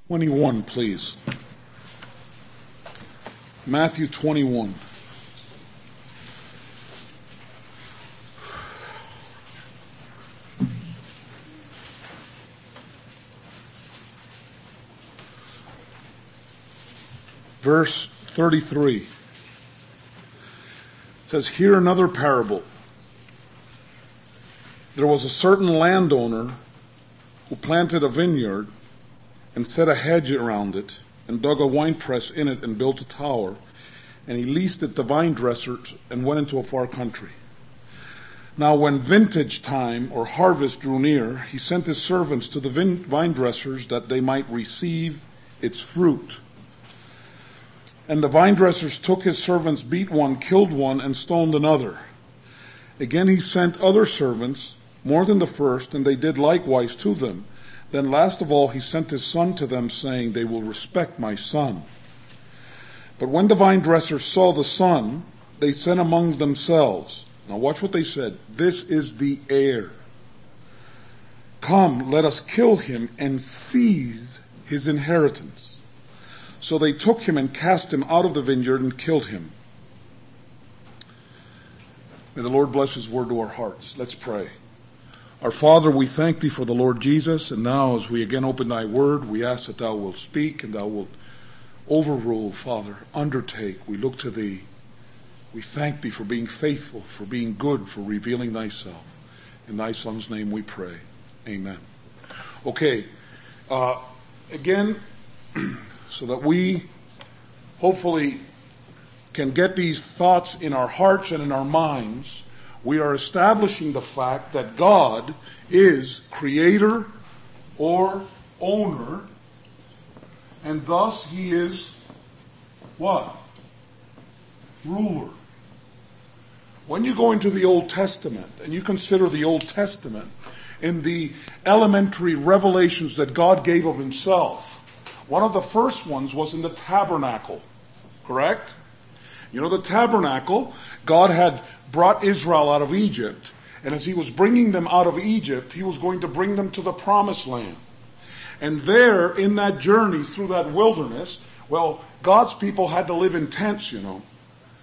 21, please. Matthew 21. Verse 33. It says, "Hear another parable. There was a certain landowner who planted a vineyard and set a hedge around it and dug a winepress in it and built a tower, and he leased it to vine dressers and went into a far country. Now when vintage time or harvest drew near, he sent his servants to the vine dressers that they might receive its fruit. And the vine dressers took his servants, beat one, killed one, and stoned another. Again he sent other servants, more than the first, and they did likewise to them. Then last of all he sent his son to them, saying, They will respect my son. But when the vine dressers saw the son, they said among themselves," now watch what they said, "This is the heir. Come, let us kill him and seize his inheritance." So they took him and cast him out of the vineyard and killed him. May the Lord bless his word to our hearts. Let's pray. Our Father, we thank thee for the Lord Jesus, and now as we again open thy word, we ask that thou wilt speak and thou wilt overrule, Father, undertake. We look to thee. We thank thee for being faithful, for being good, for revealing thyself. In thy Son's name we pray. Amen. Okay. Again, so that we hopefully can get these thoughts in our hearts and in our minds, we are establishing the fact that God is creator or owner, and thus he is what? Ruler. When you go into the Old Testament and you consider the Old Testament in the elementary revelations that God gave of himself, one of the first ones was in the tabernacle, correct? You know, the tabernacle, God had brought Israel out of Egypt, and as he was bringing them out of Egypt, he was going to bring them to the promised land. And there, in that journey through that wilderness, well, God's people had to live in tents, you know.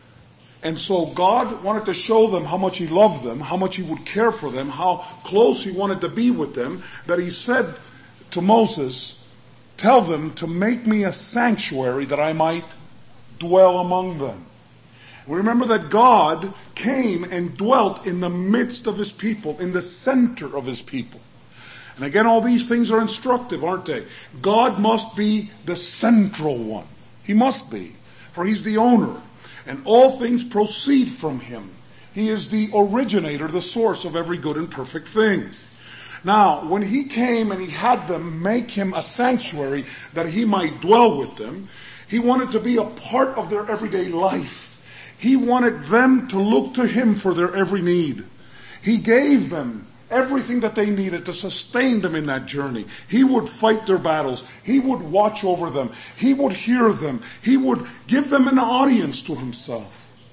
And so God wanted to show them how much he loved them, how much he would care for them, how close he wanted to be with them, that he said to Moses, "Tell them to make me a sanctuary that I might dwell among them." Remember that God came and dwelt in the midst of his people, in the center of his people. And again, all these things are instructive, aren't they? God must be the central one. He must be, for he's the owner. And all things proceed from him. He is the originator, the source of every good and perfect thing. Now, when he came and he had them make him a sanctuary that he might dwell with them, he wanted to be a part of their everyday life. He wanted them to look to him for their every need. He gave them everything that they needed to sustain them in that journey. He would fight their battles. He would watch over them. He would hear them. He would give them an audience to himself.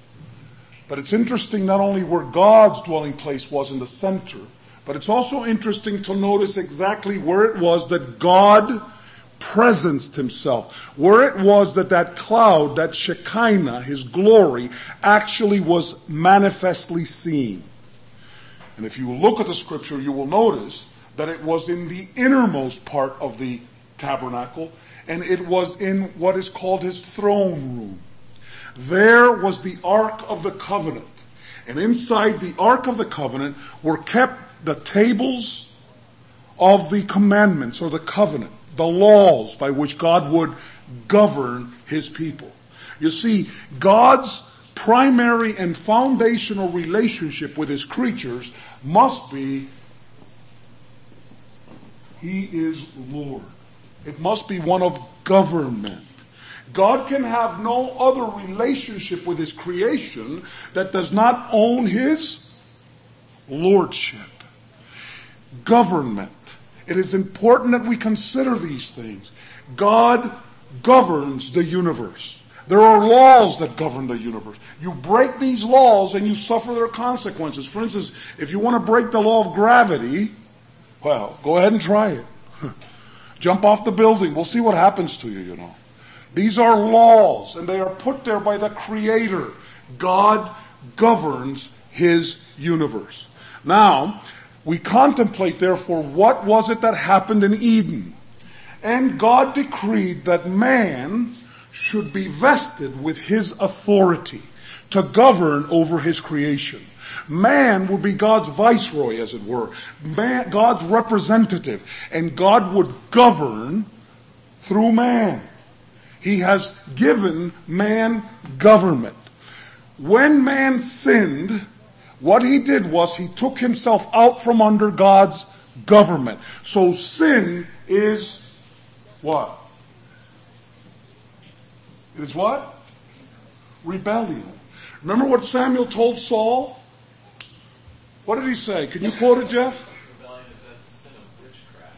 But it's interesting not only where God's dwelling place was in the center, but it's also interesting to notice exactly where it was that God presenced himself, where it was that cloud, that Shekinah, his glory, actually was manifestly seen. And if you look at the scripture, you will notice that it was in the innermost part of the tabernacle, and it was in what is called his throne room. There was the Ark of the Covenant, and inside the Ark of the Covenant were kept the tables of the commandments or the covenant, the laws by which God would govern his people. You see, God's primary and foundational relationship with his creatures must be, he is Lord. It must be one of government. God can have no other relationship with his creation that does not own his lordship. Government. It is important that we consider these things. God governs the universe. There are laws that govern the universe. You break these laws and you suffer their consequences. For instance, if you want to break the law of gravity, well, go ahead and try it. Jump off the building. We'll see what happens to you, you know. These are laws, and they are put there by the Creator. God governs His universe. Now, we contemplate, therefore, what was it that happened in Eden? And God decreed that man should be vested with His authority to govern over His creation. Man would be God's viceroy, as it were. Man, God's representative. And God would govern through man. He has given man government. When man sinned, what he did was he took himself out from under God's government. So sin is what? It is what? Rebellion. Remember what Samuel told Saul? What did he say? Can you quote it, Jeff? Rebellion is as the sin of witchcraft.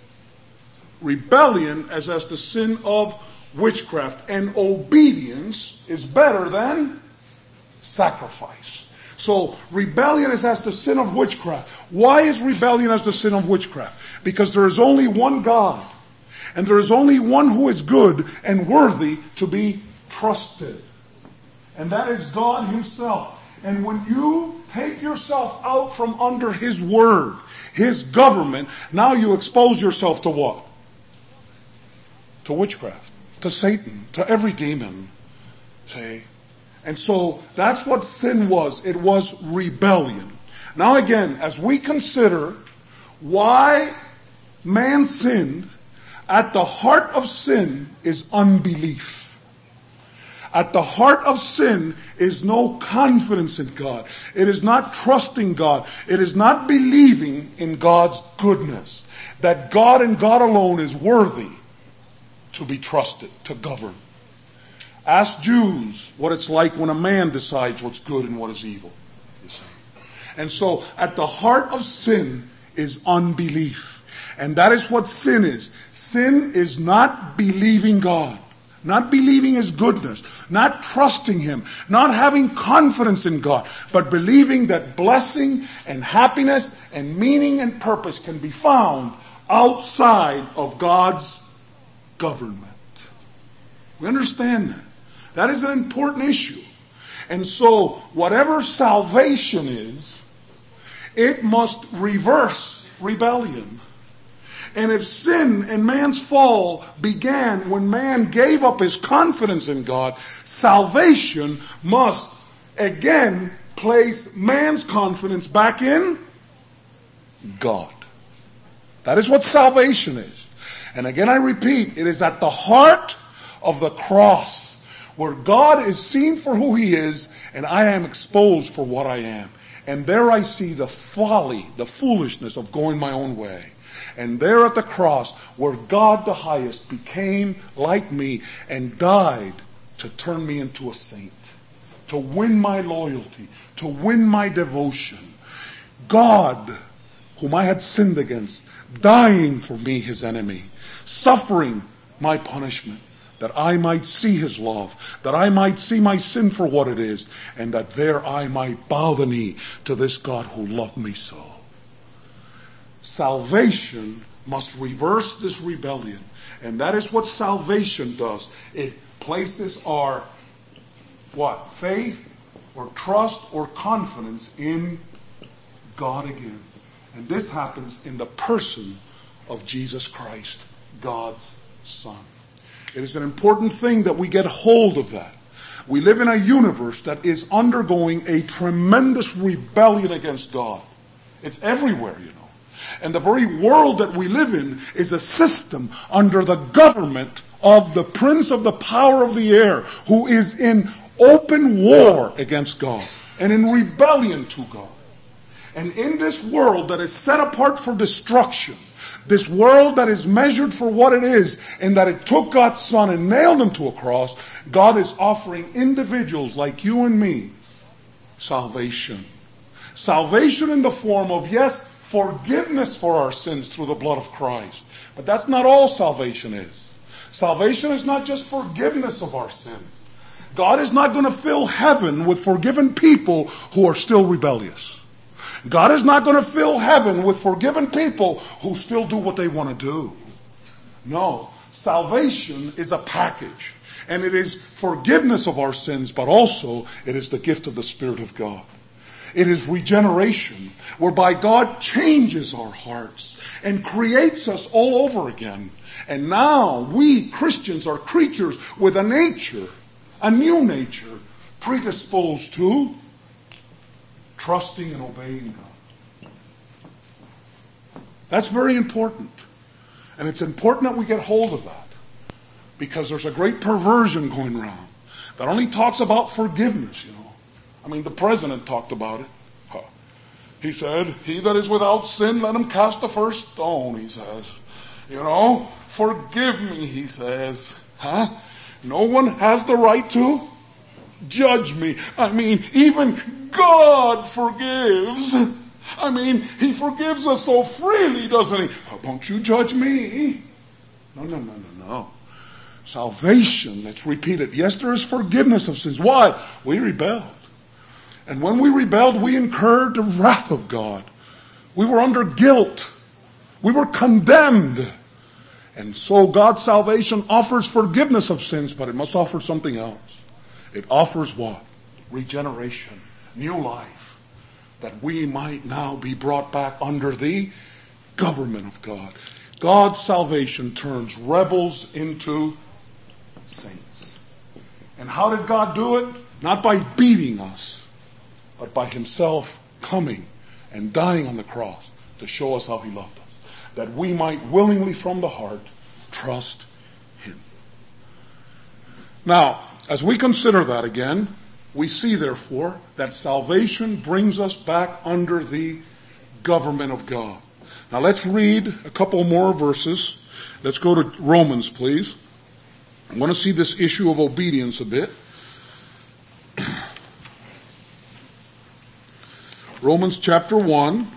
Rebellion is as the sin of witchcraft. And obedience is better than sacrifice. So rebellion is as the sin of witchcraft. Why is rebellion as the sin of witchcraft? Because there is only one God. And there is only one who is good and worthy to be trusted. And that is God Himself. And when you take yourself out from under His word, His government, now you expose yourself to what? To witchcraft, to Satan, to every demon. See? And so that's what sin was. It was rebellion. Now again, as we consider why man sinned, at the heart of sin is unbelief. At the heart of sin is no confidence in God. It is not trusting God. It is not believing in God's goodness. That God and God alone is worthy to be trusted, to govern. Ask Jews what it's like when a man decides what's good and what is evil. You see. And so at the heart of sin is unbelief. And that is what sin is. Sin is not believing God. Not believing His goodness, not trusting Him, not having confidence in God, but believing that blessing and happiness and meaning and purpose can be found outside of God's government. We understand that. That is an important issue. And so, whatever salvation is, it must reverse rebellion. And if sin and man's fall began when man gave up his confidence in God, salvation must again place man's confidence back in God. That is what salvation is. And again I repeat, it is at the heart of the cross where God is seen for who He is and I am exposed for what I am. And there I see the folly, the foolishness of going my own way. And there at the cross, where God the highest became like me and died to turn me into a saint, to win my loyalty, to win my devotion. God, whom I had sinned against, dying for me, His enemy, suffering my punishment, that I might see His love, that I might see my sin for what it is, and that there I might bow the knee to this God who loved me so. Salvation must reverse this rebellion. And that is what salvation does. It places our, what? Faith or trust or confidence in God again. And this happens in the person of Jesus Christ, God's Son. It is an important thing that we get hold of that. We live in a universe that is undergoing a tremendous rebellion against God. It's everywhere, you know. And the very world that we live in is a system under the government of the prince of the power of the air, who is in open war against God and in rebellion to God. And in this world that is set apart for destruction, this world that is measured for what it is, and that it took God's Son and nailed Him to a cross, God is offering individuals like you and me salvation. Salvation in the form of, yes, forgiveness for our sins through the blood of Christ. But that's not all salvation is. Salvation is not just forgiveness of our sins. God is not going to fill heaven with forgiven people who are still rebellious. God is not going to fill heaven with forgiven people who still do what they want to do. No. Salvation is a package. And it is forgiveness of our sins, but also it is the gift of the Spirit of God. It is regeneration, whereby God changes our hearts and creates us all over again. And now we Christians are creatures with a nature, a new nature, predisposed to trusting and obeying God. That's very important. And it's important that we get hold of that. Because there's a great perversion going around that only talks about forgiveness, I mean, the president talked about it. He said, "He that is without sin, let him cast the first stone," he says. Forgive me, he says. No one has the right to judge me. I mean, even God forgives. I mean, He forgives us so freely, doesn't He? Won't you judge me? No. Salvation, let's repeat it. Yes, there is forgiveness of sins. Why? We rebelled. And when we rebelled, we incurred the wrath of God. We were under guilt. We were condemned. And so God's salvation offers forgiveness of sins, but it must offer something else. It offers what? Regeneration, new life, that we might now be brought back under the government of God. God's salvation turns rebels into saints. And how did God do it? Not by beating us, but by Himself coming and dying on the cross to show us how He loved us. That we might willingly from the heart trust Him. Now, as we consider that again, we see therefore that salvation brings us back under the government of God. Now let's read a couple more verses. Let's go to Romans, please. I want to see this issue of obedience a bit. Romans chapter 1.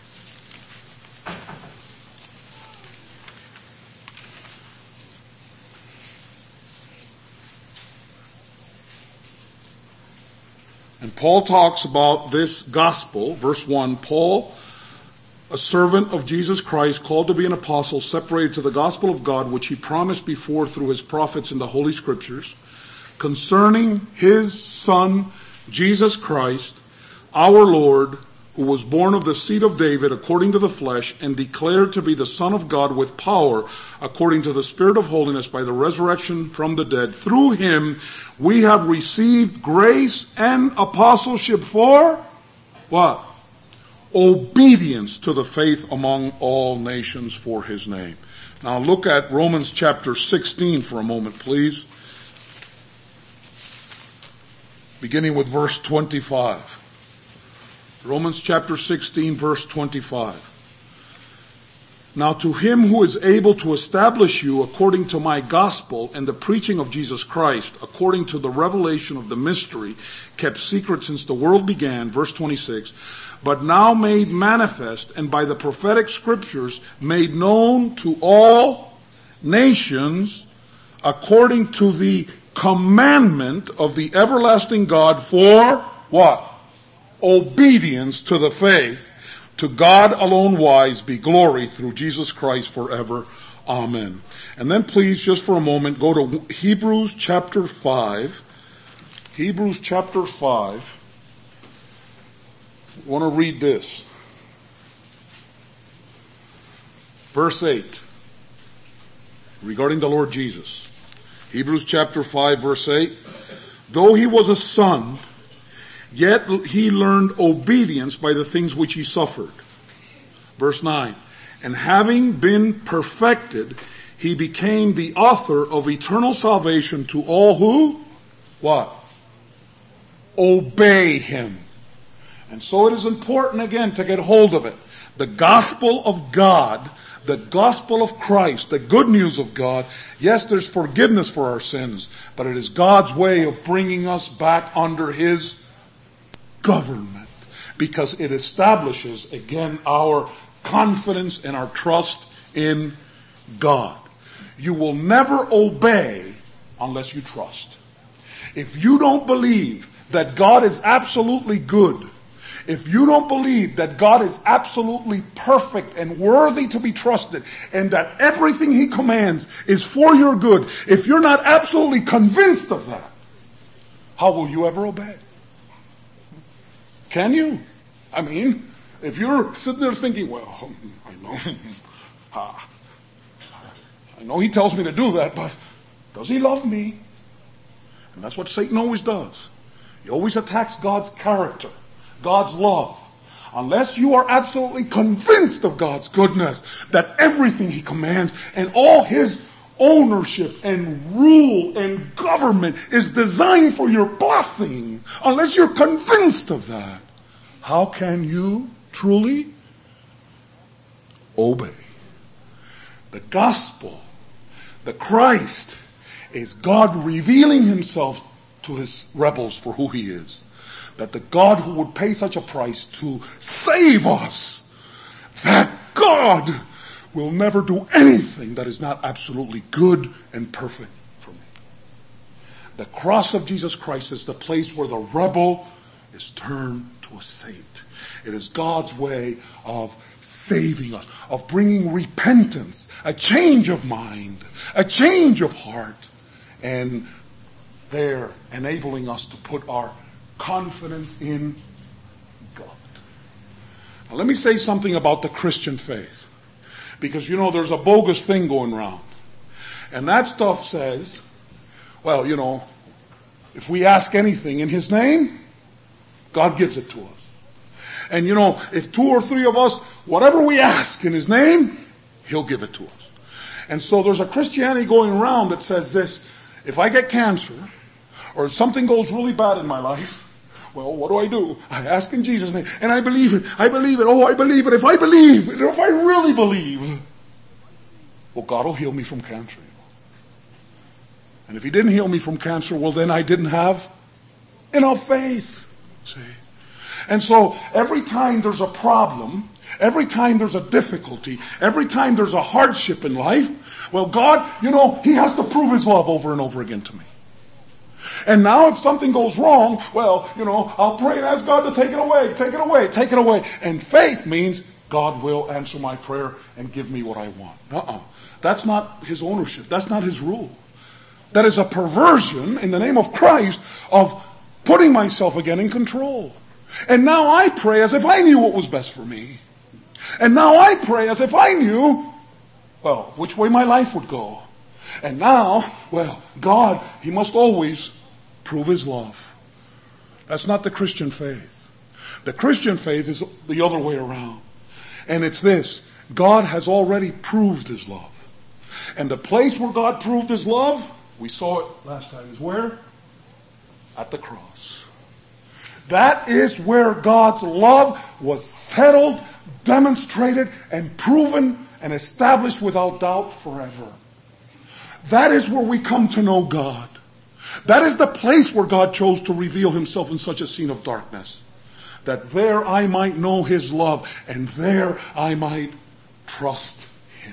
And Paul talks about this gospel. Verse 1, Paul, a servant of Jesus Christ, called to be an apostle, separated to the gospel of God, which He promised before through His prophets in the Holy Scriptures, concerning His Son, Jesus Christ, our Lord, who was born of the seed of David according to the flesh, and declared to be the Son of God with power, according to the Spirit of holiness, by the resurrection from the dead. Through Him we have received grace and apostleship for what? Obedience to the faith among all nations for His name. Now look at Romans chapter 16 for a moment, please. Beginning with verse 25. Romans chapter 16, verse 25. Now to Him who is able to establish you according to my gospel and the preaching of Jesus Christ, according to the revelation of the mystery kept secret since the world began, verse 26, but now made manifest and by the prophetic scriptures made known to all nations, according to the commandment of the everlasting God for what? Obedience to the faith. To God alone wise be glory through Jesus Christ forever. Amen. And then please, just for a moment, go to Hebrews chapter 5. Hebrews chapter 5. I want to read this. Verse 8. Regarding the Lord Jesus. Hebrews chapter 5, verse 8. Though He was a son, yet He learned obedience by the things which He suffered. Verse 9. And having been perfected, He became the author of eternal salvation to all who? What? Obey Him. And so it is important again to get hold of it. The gospel of God, the gospel of Christ, the good news of God. Yes, there's forgiveness for our sins, but it is God's way of bringing us back under His government, because it establishes again our confidence and our trust in God. You will never obey unless you trust. If you don't believe that God is absolutely good If you don't believe that God is absolutely perfect and worthy to be trusted, and that everything He commands is for your good, if you're not absolutely convinced of that, how will you ever obey? Can you? I mean, if you're sitting there thinking, well, I know He tells me to do that, but does He love me? And that's what Satan always does. He always attacks God's character, God's love. Unless you are absolutely convinced of God's goodness, that everything He commands and all His ownership and rule and government is designed for your blessing, unless you're convinced of that, how can you truly obey? The gospel, the Christ, is God revealing Himself to His rebels for who He is. That the God who would pay such a price to save us, that God will never do anything that is not absolutely good and perfect for me. The cross of Jesus Christ is the place where the rebel is turned to a saint. It is God's way of saving us, of bringing repentance, a change of mind, a change of heart, and there enabling us to put our confidence in God. Now let me say something about the Christian faith. Because there's a bogus thing going around. And that stuff says, well, if we ask anything in His name, God gives it to us. And if 2 or 3 of us, whatever we ask in His name, He'll give it to us. And so there's a Christianity going around that says this: if I get cancer, or if something goes really bad in my life, well, what do? I ask in Jesus' name, and I believe it. I believe it. Oh, I believe it. If I believe, if I really believe, well, God will heal me from cancer. And if He didn't heal me from cancer, well, then I didn't have enough faith. See? And so every time there's a problem, every time there's a difficulty, every time there's a hardship in life, well, God, He has to prove His love over and over again to me. And now if something goes wrong, well, I'll pray and ask God to take it away, take it away, take it away. And faith means God will answer my prayer and give me what I want. That's not His ownership. That's not His rule. That is a perversion in the name of Christ of putting myself again in control. And now I pray as if I knew what was best for me. And now I pray as if I knew, well, which way my life would go. And now, well, God, He must always prove His love. That's not the Christian faith. The Christian faith is the other way around. And it's this: God has already proved His love. And the place where God proved His love, we saw it last time, is where? At the cross. That is where God's love was settled, demonstrated, and proven and established without doubt forever. That is where we come to know God. That is the place where God chose to reveal Himself in such a scene of darkness. That there I might know His love, and there I might trust Him.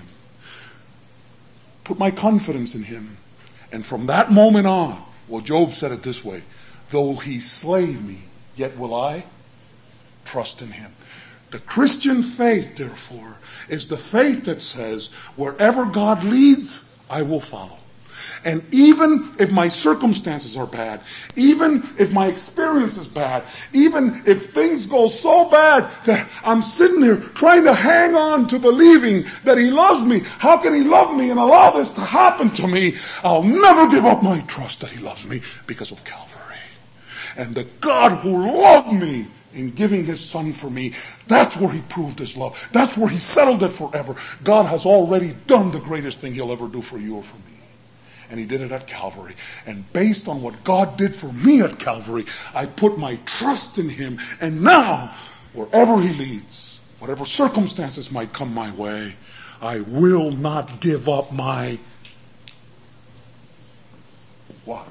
Put my confidence in Him. And from that moment on, well, Job said it this way: though He slay me, yet will I trust in Him. The Christian faith, therefore, is the faith that says, wherever God leads, I will follow. And even if my circumstances are bad, even if my experience is bad, even if things go so bad that I'm sitting there trying to hang on to believing that He loves me, how can He love me and allow this to happen to me? I'll never give up my trust that He loves me because of Calvary. And the God who loved me in giving His Son for me, that's where He proved His love. That's where He settled it forever. God has already done the greatest thing He'll ever do for you or for me. And He did it at Calvary. And based on what God did for me at Calvary, I put my trust in Him. And now, wherever He leads, whatever circumstances might come my way, I will not give up my what?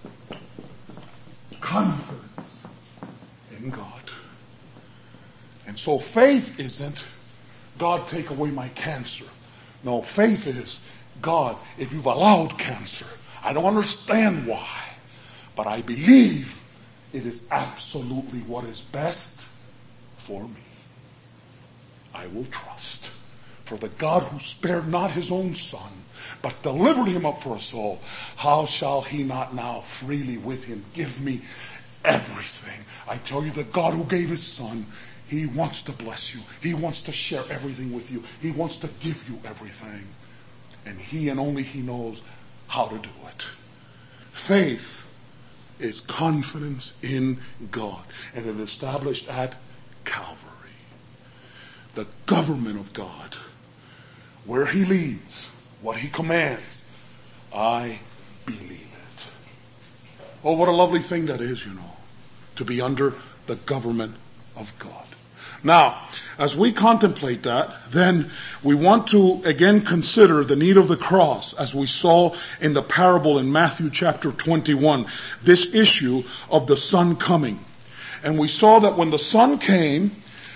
Confidence in God. And so faith isn't, God, take away my cancer. No, faith is, God, if You've allowed cancer, I don't understand why, but I believe it is absolutely what is best for me. I will trust. For the God who spared not his own Son, but delivered him up for us all, how shall he not now freely with him give me everything? I tell you, the God who gave his Son, he wants to bless you. He wants to share everything with you. He wants to give you everything. And he and only he knows how to do it. Faith is confidence in God. And it is established at Calvary. The government of God. Where he leads, what he commands, I believe it. Oh, what a lovely thing that is, to be under the government of God. Now, as we contemplate that, then we want to again consider the need of the cross, as we saw in the parable in Matthew chapter 21, this issue of the Son coming. And we saw that when the Son came,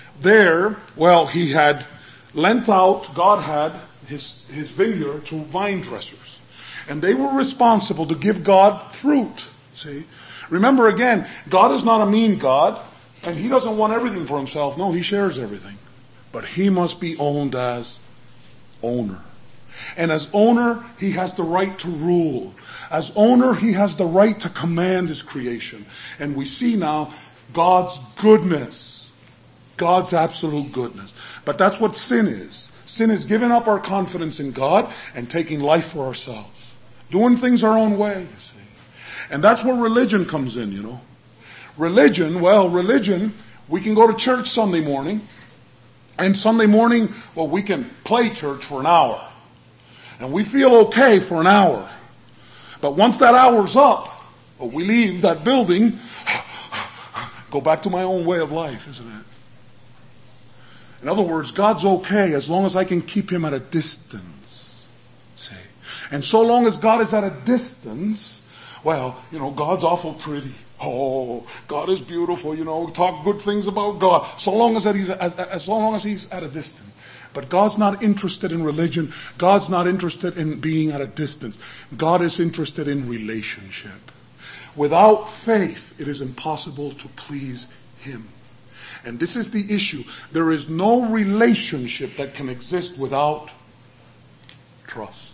he had lent out, God had his vineyard to vine dressers. And they were responsible to give God fruit. See? Remember again, God is not a mean God, and he doesn't want everything for himself. No, he shares everything. But he must be owned as owner. And as owner, he has the right to rule. As owner, he has the right to command his creation. And we see now God's goodness. God's absolute goodness. But that's what sin is. Sin is giving up our confidence in God and taking life for ourselves. Doing things our own way, you see. And that's where religion comes in, Religion, we can go to church Sunday morning. And Sunday morning, we can play church for an hour. And we feel okay for an hour. But once that hour's up, we leave that building, go back to my own way of life, isn't it? In other words, God's okay as long as I can keep him at a distance. See? And so long as God is at a distance, God's awful pretty. Oh, God is beautiful, talk good things about God. So long as he's at a distance. But God's not interested in religion. God's not interested in being at a distance. God is interested in relationship. Without faith, it is impossible to please him. And this is the issue. There is no relationship that can exist without trust.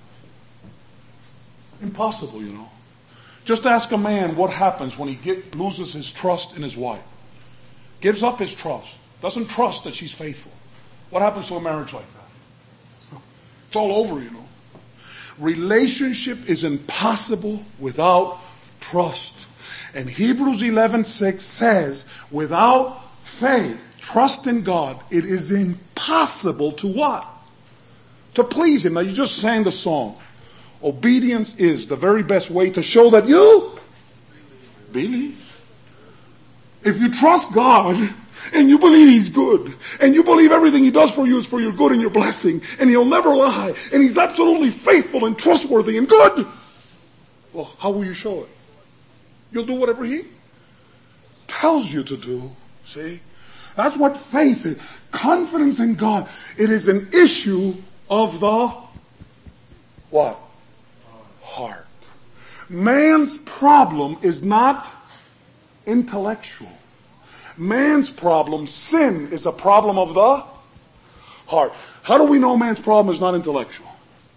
Impossible, Just ask a man what happens when he loses his trust in his wife. Gives up his trust. Doesn't trust that she's faithful. What happens to a marriage like that? It's all over, Relationship is impossible without trust. And Hebrews 11:6 says, without faith, trust in God, it is impossible to what? To please him. Now you just sang the song. Obedience is the very best way to show that you believe. If you trust God and you believe he's good and you believe everything he does for you is for your good and your blessing and he'll never lie and he's absolutely faithful and trustworthy and good, well, how will you show it? You'll do whatever he tells you to do. See? That's what faith is. Confidence in God. It is an issue of the what? Heart. Man's problem is not intellectual. Man's problem, sin, is a problem of the heart. How do we know man's problem is not intellectual?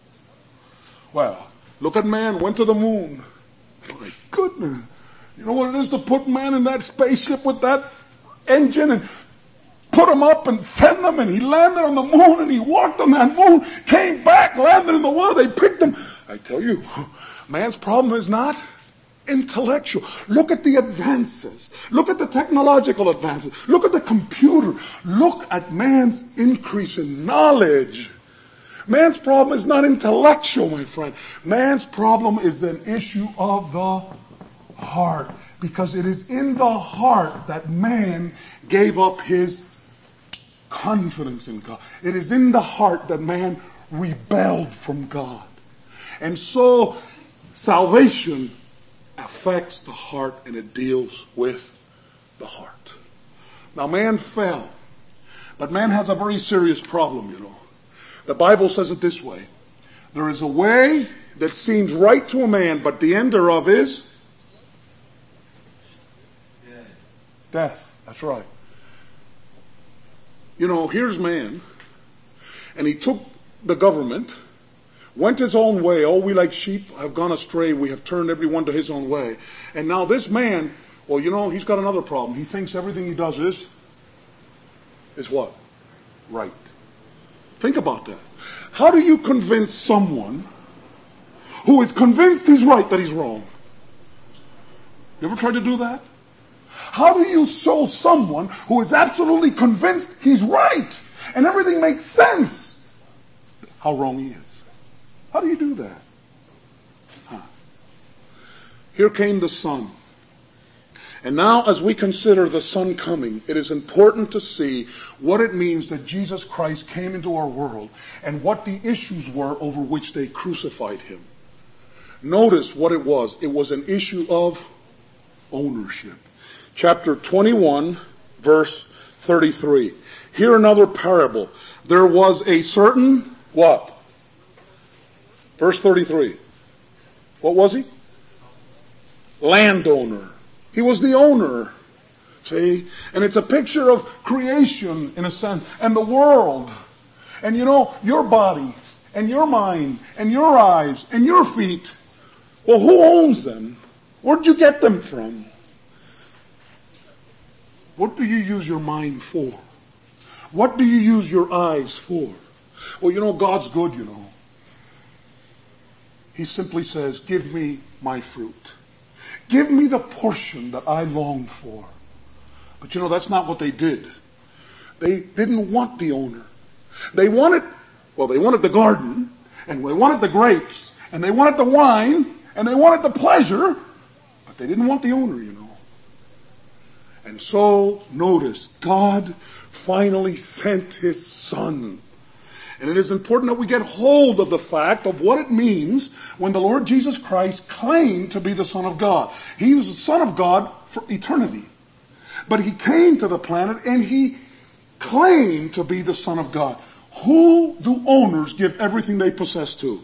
Well, look at man, went to the moon. My goodness. You know what it is to put man in that spaceship with that engine and put him up and send him, and he landed on the moon and he walked on that moon, came back, landed in the water, they picked him. I tell you, man's problem is not intellectual. Look at the advances. Look at the technological advances. Look at the computer. Look at man's increase in knowledge. Man's problem is not intellectual, my friend. Man's problem is an issue of the heart. Because it is in the heart that man gave up his confidence in God. It is in the heart that man rebelled from God. And so salvation affects the heart and it deals with the heart. Now man fell, but man has a very serious problem, you know. The Bible says it this way. There is a way that seems right to a man, but the end thereof is death. That's right. Here's man, and he took the government, went his own way. Oh, we like sheep have gone astray. We have turned everyone to his own way. And now this man, he's got another problem. He thinks everything he does is what? Right. Think about that. How do you convince someone who is convinced he's right that he's wrong? You ever tried to do that? How do you show someone who is absolutely convinced he's right and everything makes sense how wrong he is? How do you do that? Here came the Son. And now as we consider the Son coming, it is important to see what it means that Jesus Christ came into our world and what the issues were over which they crucified him. Notice what it was. It was an issue of ownership. Chapter 21, verse 33. Here another parable. There was a certain, what? Verse 33. What was he? Landowner. He was the owner. See? And it's a picture of creation in a sense. And the world. And your body and your mind and your eyes and your feet. Well, who owns them? Where'd you get them from? What do you use your mind for? What do you use your eyes for? Well, God's good, He simply says, give me my fruit. Give me the portion that I longed for. But that's not what they did. They didn't want the owner. They wanted the garden, and they wanted the grapes, and they wanted the wine, and they wanted the pleasure, but they didn't want the owner, And so, notice, God finally sent His Son. And it is important that we get hold of the fact of what it means when the Lord Jesus Christ claimed to be the Son of God. He was the Son of God for eternity. But He came to the planet and He claimed to be the Son of God. Who do owners give everything they possess to?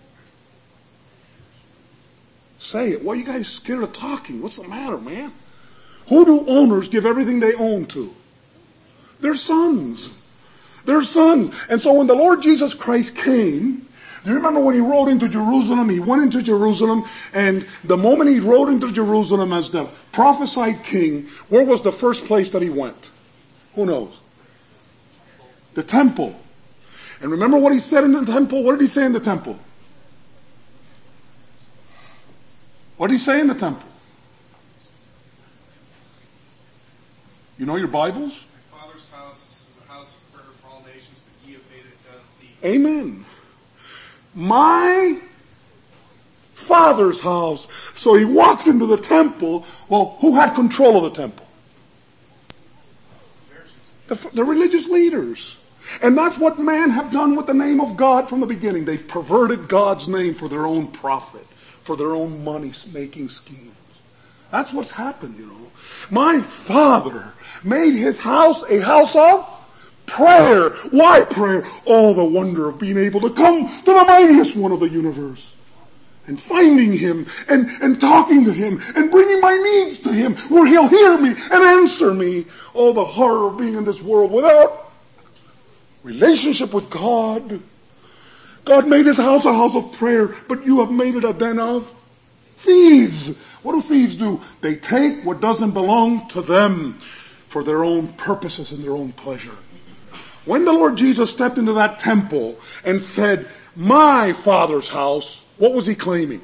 Say it. Why are you guys scared of talking? What's the matter, man? Who do owners give everything they own to? Their sons. Their son. And so when the Lord Jesus Christ came, do you remember when He rode into Jerusalem? He went into Jerusalem, and the moment He rode into Jerusalem as the prophesied king, where was the first place that He went? Who knows? The temple. And remember what He said in the temple? What did He say in the temple? What did He say in the temple? You know your Bibles? My Father's house is a house of prayer for all nations, but ye have made it the... Amen. My Father's house. So He walks into the temple. Well, who had control of the temple? The religious leaders. And that's what man have done with the name of God from the beginning. They've perverted God's name for their own profit, for their own money-making schemes. That's what's happened, My Father made His house a house of prayer. Why prayer? Oh, the wonder of being able to come to the mightiest one of the universe. And finding Him, and talking to Him, and bringing my needs to Him, where He'll hear me and answer me. Oh, the horror of being in this world without relationship with God. God made His house a house of prayer, but you have made it a den of thieves. What do thieves do? They take what doesn't belong to them for their own purposes and their own pleasure. When the Lord Jesus stepped into that temple and said, my Father's house, what was He claiming?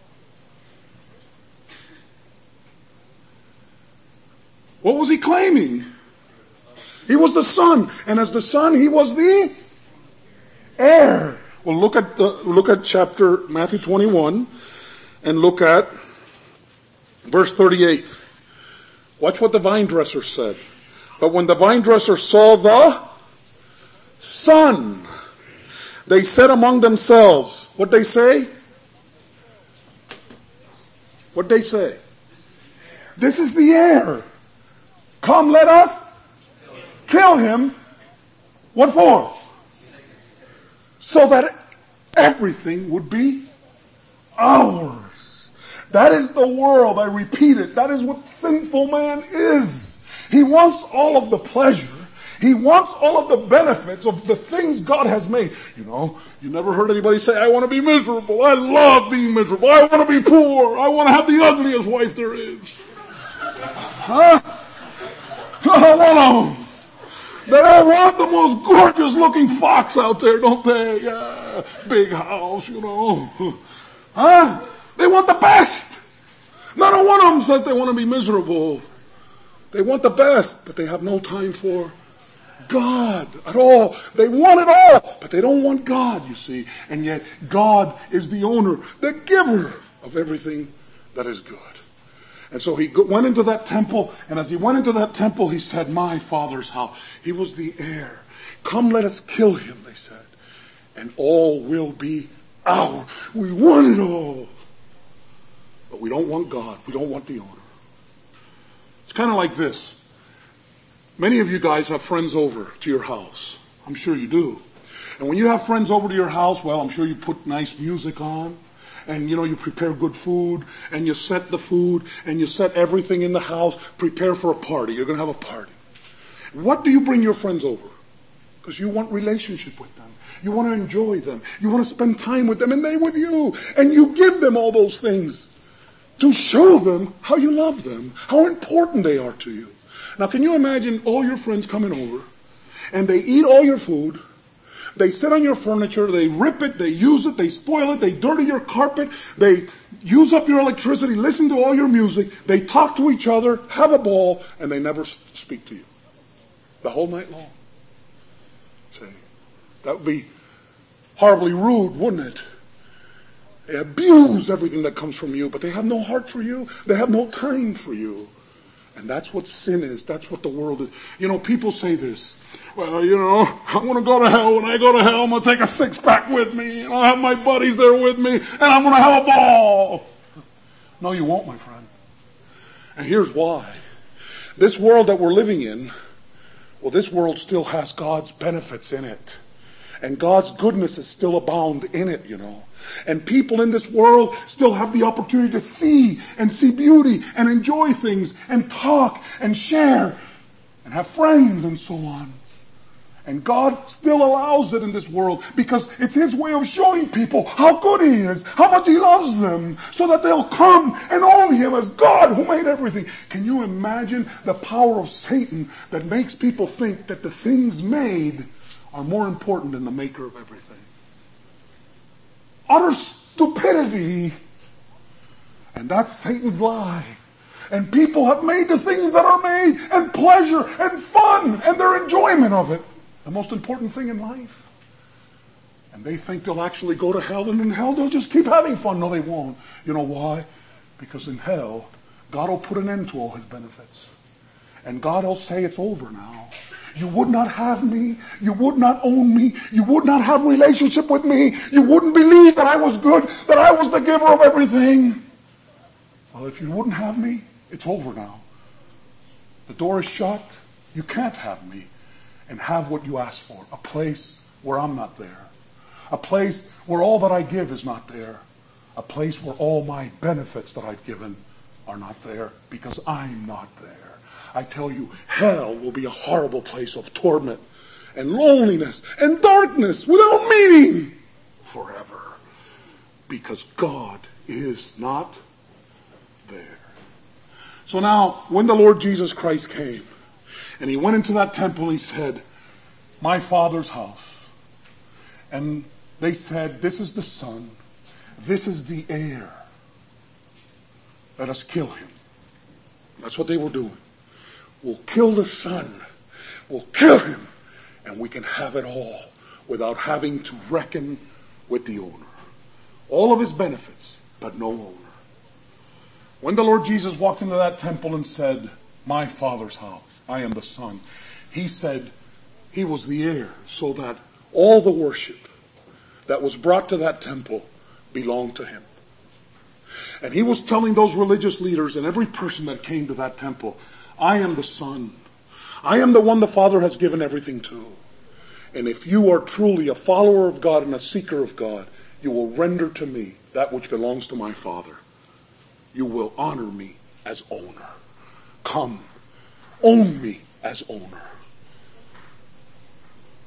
What was He claiming? He was the Son. And as the Son, He was the heir. Well, look at chapter Matthew 21 and look at verse 38. Watch what the vine dresser said. But when the vine dresser saw the Son, they said among themselves, what'd they say? What'd they say? This is the heir. Come, let us kill him. What for? So that everything would be ours. That is the world, I repeat it. That is what sinful man is. He wants all of the pleasure. He wants all of the benefits of the things God has made. You know, you never heard anybody say, I want to be miserable. I love being miserable. I want to be poor. I want to have the ugliest wife there is. Huh? Not one of them. They all want the most gorgeous looking fox out there, don't they? Yeah, big house, you know. Huh? They want the best. Not one of them says they want to be miserable. They want the best, but they have no time for God at all. They want it all, but they don't want God, you see. And yet God is the owner, the giver of everything that is good. And so he went into that temple, and as he went into that temple, he said, my Father's house. He was the heir. Come, let us kill him, they said, and all will be ours. We want it all. But we don't want God. We don't want the owner. It's kind of like this. Many of you guys have friends over to your house. I'm sure you do. And when you have friends over to your house, well, I'm sure you put nice music on. And, you know, you prepare good food, and you set the food, and you set everything in the house, prepare for a party. You're going to have a party. What do you bring your friends over? Because you want relationship with them. You want to enjoy them. You want to spend time with them, and they with you. And you give them all those things to show them how you love them, how important they are to you. Now, can you imagine all your friends coming over, and they eat all your food, they sit on your furniture, they rip it, they use it, they spoil it, they dirty your carpet, they use up your electricity, listen to all your music, they talk to each other, have a ball, and they never speak to you. The whole night long. See, that would be horribly rude, wouldn't it? They abuse everything that comes from you, but they have no heart for you. They have no time for you. And that's what sin is. That's what the world is. You know, people say this. Well, you know, I'm going to go to hell. When I go to hell, I'm going to take a six-pack with me. And I'll have my buddies there with me. And I'm going to have a ball. No, you won't, my friend. And here's why. This world that we're living in, well, this world still has God's benefits in it. And God's goodness is still abound in it, you know. And people in this world still have the opportunity to see beauty and enjoy things and talk and share and have friends and so on. And God still allows it in this world because it's His way of showing people how good He is, how much He loves them, so that they'll come and own Him as God who made everything. Can you imagine the power of Satan that makes people think that the things made are more important than the maker of everything? Utter stupidity. And that's Satan's lie. And people have made the things that are made and pleasure and fun and their enjoyment of it the most important thing in life. And they think they'll actually go to hell, and in hell they'll just keep having fun. No, they won't. You know why? Because in hell, God will put an end to all His benefits. And God will say, it's over now. You would not have me. You would not own me. You would not have a relationship with me. You wouldn't believe that I was good, that I was the giver of everything. Well, if you wouldn't have me, it's over now. The door is shut. You can't have me and have what you asked for. A place where I'm not there. A place where all that I give is not there. A place where all my benefits that I've given are not there because I'm not there. I tell you, hell will be a horrible place of torment and loneliness and darkness without meaning forever. Because God is not there. So now, when the Lord Jesus Christ came, and He went into that temple, He said, my Father's house. And they said, this is the Son. This is the heir. Let us kill Him. That's what they were doing. We'll kill the Son. We'll kill Him. And we can have it all without having to reckon with the owner. All of His benefits, but no owner. When the Lord Jesus walked into that temple and said, my Father's house, I am the Son, He said He was the heir, so that all the worship that was brought to that temple belonged to Him. And He was telling those religious leaders and every person that came to that temple, I am the Son. I am the one the Father has given everything to. And if you are truly a follower of God and a seeker of God, you will render to me that which belongs to my Father. You will honor me as owner. Come, own me as owner.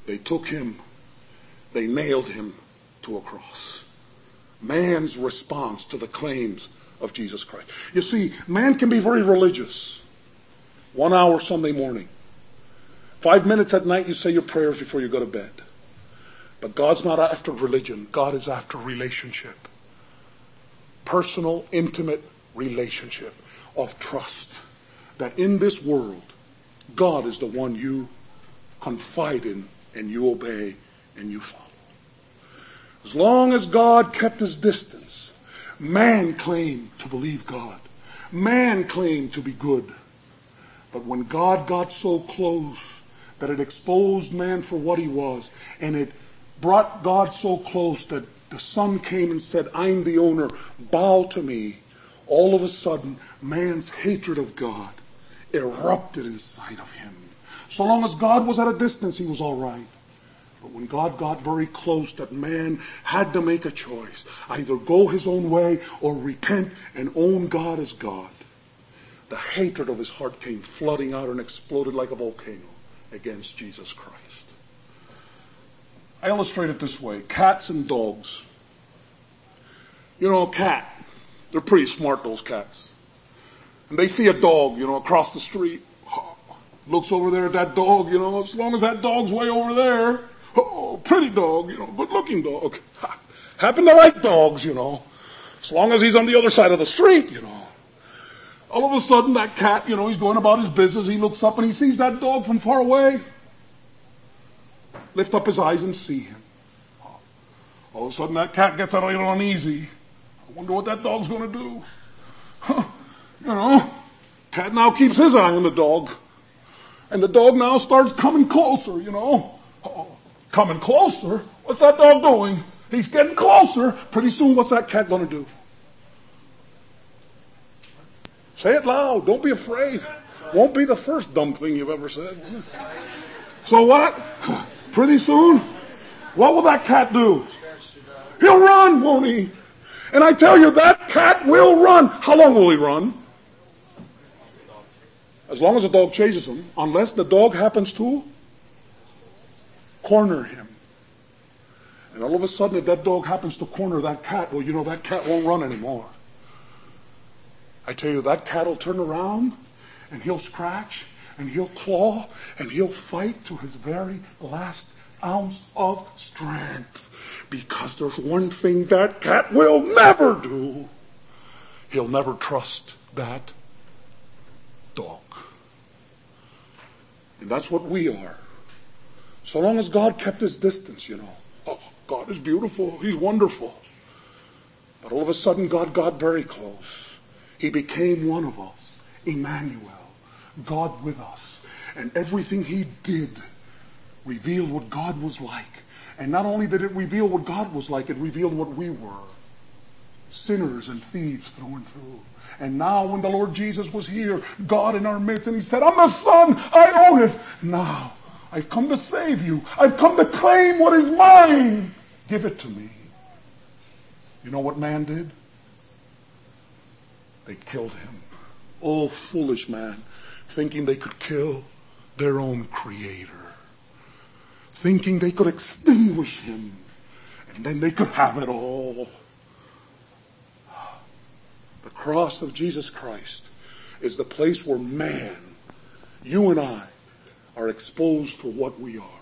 They took him, they nailed him to a cross. Man's response to the claims of Jesus Christ. You see, man can be very religious. 1 hour Sunday morning. 5 minutes at night you say your prayers before you go to bed. But God's not after religion. God is after relationship. Personal, intimate relationship of trust. That in this world, God is the one you confide in and you obey and you follow. As long as God kept his distance, man claimed to believe God. Man claimed to be good. But when God got so close that it exposed man for what he was, and it brought God so close that the Son came and said, I'm the owner, bow to me, all of a sudden, man's hatred of God erupted inside of him. So long as God was at a distance, he was all right. But when God got very close, that man had to make a choice. Either go his own way or repent and own God as God. The hatred of his heart came flooding out and exploded like a volcano against Jesus Christ. I illustrate it this way. Cats and dogs. You know, a cat, they're pretty smart, those cats. And they see a dog, across the street. Looks over there at that dog, as long as that dog's way over there. Oh, pretty dog, good looking dog. Happen to like dogs, as long as he's on the other side of the street, All of a sudden that cat, he's going about his business. He looks up and he sees that dog from far away. Lift up his eyes and see him. All of a sudden that cat gets a little uneasy. I wonder what that dog's going to do. Cat now keeps his eye on the dog. And the dog now starts coming closer, Coming closer? What's that dog doing? He's getting closer. Pretty soon, what's that cat going to do? Say it loud. Don't be afraid. Won't be the first dumb thing you've ever said. So what? Pretty soon, what will that cat do? He'll run, won't he? And I tell you, that cat will run. How long will he run? As long as the dog chases him, unless the dog happens to corner him. And all of a sudden, if that dog happens to corner that cat, well, that cat won't run anymore. I tell you, that cat will turn around and he'll scratch and he'll claw and he'll fight to his very last ounce of strength. Because there's one thing that cat will never do. He'll never trust that dog. And that's what we are. So long as God kept his distance, Oh, God is beautiful. He's wonderful. But all of a sudden, God got very close. He became one of us. Emmanuel. God with us. And everything he did revealed what God was like. And not only did it reveal what God was like, it revealed what we were. Sinners and thieves through and through. And now when the Lord Jesus was here, God in our midst, and he said, I'm the Son, I own it. Now, I've come to save you. I've come to claim what is mine. Give it to me. You know what man did? They killed him. Oh, foolish man, thinking they could kill their own Creator. Thinking they could extinguish him. And then they could have it all. The cross of Jesus Christ is the place where man, you and I, are exposed for what we are.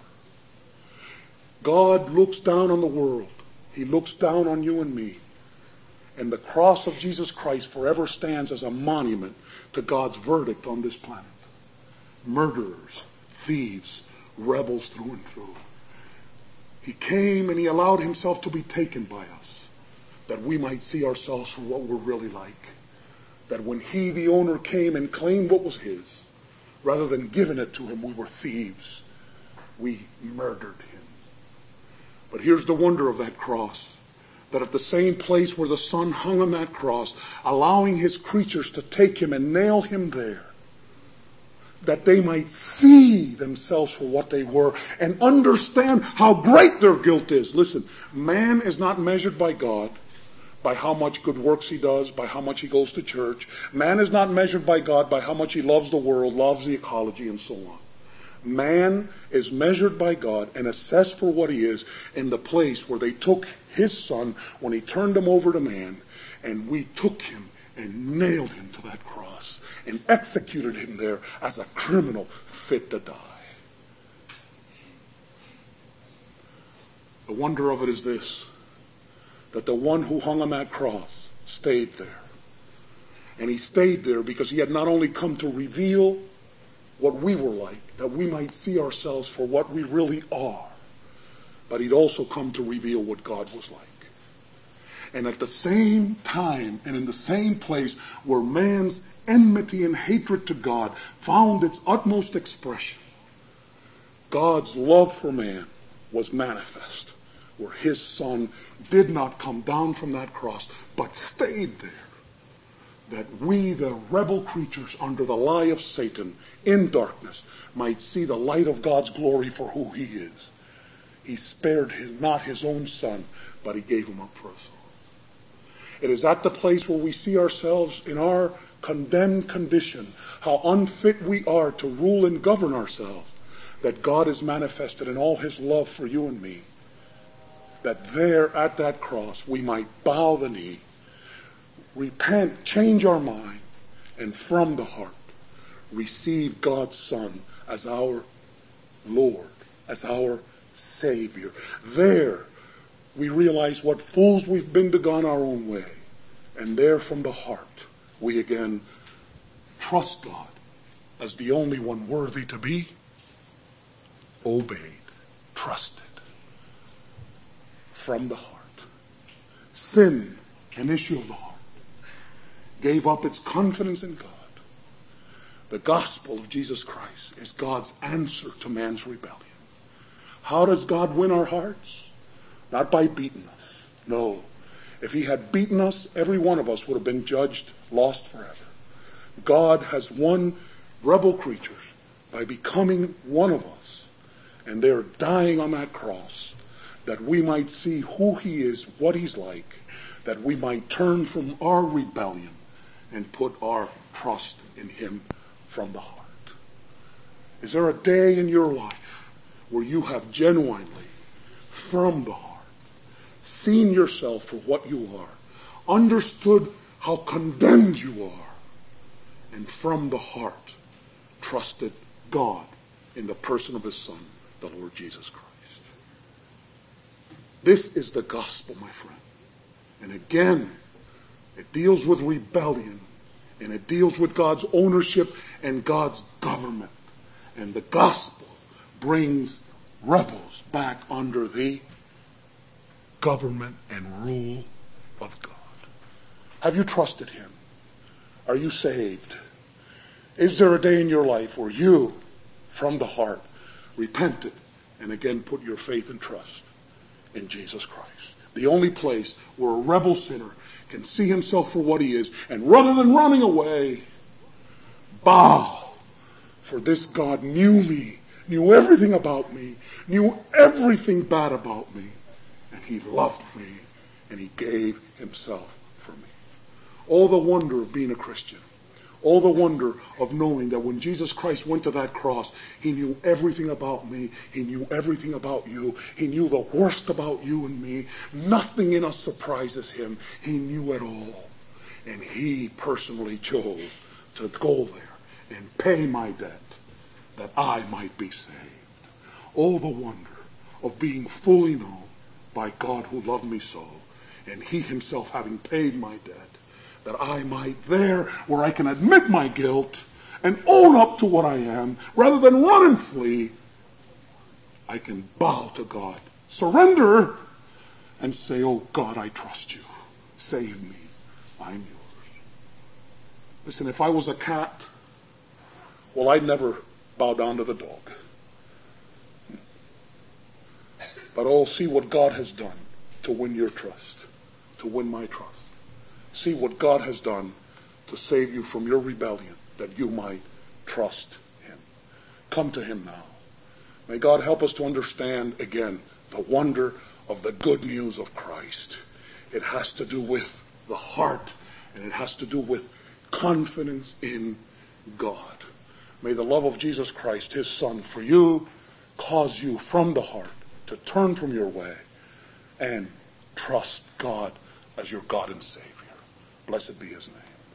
God looks down on the world. He looks down on you and me. And the cross of Jesus Christ forever stands as a monument to God's verdict on this planet. Murderers, thieves, rebels through and through. He came and he allowed himself to be taken by us, that we might see ourselves for what we're really like. That when he, the owner, came and claimed what was his, rather than giving it to him, we were thieves. We murdered him. But here's the wonder of that cross. That at the same place where the Son hung on that cross, allowing his creatures to take him and nail him there, that they might see themselves for what they were and understand how great their guilt is. Listen, man is not measured by God by how much good works he does, by how much he goes to church. Man is not measured by God by how much he loves the world, loves the ecology, and so on. Man is measured by God and assessed for what he is in the place where they took his son when he turned him over to man, and we took him and nailed him to that cross and executed him there as a criminal fit to die. The wonder of it is this, that the one who hung on that cross stayed there. And he stayed there because he had not only come to reveal what we were like, that we might see ourselves for what we really are, but he'd also come to reveal what God was like. And at the same time and in the same place where man's enmity and hatred to God found its utmost expression, God's love for man was manifest, where his son did not come down from that cross, but stayed there, that we, the rebel creatures under the lie of Satan in darkness, might see the light of God's glory for who he is. He spared not his own son, but he gave him up for us all. It is at the place where we see ourselves in our condemned condition, how unfit we are to rule and govern ourselves, that God is manifested in all his love for you and me, that there at that cross we might bow the knee, repent, change our mind, and from the heart receive God's Son as our Lord, as our Savior. There we realize what fools we've been to gone our own way. And there from the heart we again trust God as the only one worthy to be obeyed, trusted. From the heart. Sin, an issue of the heart, gave up its confidence in God. The gospel of Jesus Christ is God's answer to man's rebellion. How does God win our hearts? Not by beating us. No. If he had beaten us, every one of us would have been judged, lost forever. God has won rebel creatures by becoming one of us. And they're dying on that cross, that we might see who he is, what he's like, that we might turn from our rebellion and put our trust in him from the heart. Is there a day in your life where you have genuinely, from the heart, seen yourself for what you are, understood how condemned you are, and from the heart trusted God in the person of his Son, the Lord Jesus Christ? This is the gospel, my friend. And again, it deals with rebellion, and it deals with God's ownership and God's government. And the gospel brings rebels back under the government and rule of God. Have you trusted him? Are you saved? Is there a day in your life where you, from the heart, repented and again put your faith and trust in Jesus Christ? The only place where a rebel sinner can see himself for what he is, and rather than running away, bow. For this God knew me, knew everything about me, knew everything bad about me, and he loved me, and he gave himself for me. All the wonder of being a Christian. All the wonder of knowing that when Jesus Christ went to that cross, he knew everything about me. He knew everything about you. He knew the worst about you and me. Nothing in us surprises him. He knew it all. And he personally chose to go there and pay my debt that I might be saved. Oh, the wonder of being fully known by God who loved me so, and he himself having paid my debt, that I might there, where I can admit my guilt and own up to what I am, rather than run and flee, I can bow to God, surrender, and say, oh God, I trust you. Save me. I'm yours. Listen, if I was a cat, well, I'd never bow down to the dog. But oh, see what God has done to win your trust, to win my trust. See what God has done to save you from your rebellion, that you might trust him. Come to him now. May God help us to understand again the wonder of the good news of Christ. It has to do with the heart, and it has to do with confidence in God. May the love of Jesus Christ, his Son, for you, cause you from the heart to turn from your way and trust God as your God and Savior. Blessed be his name.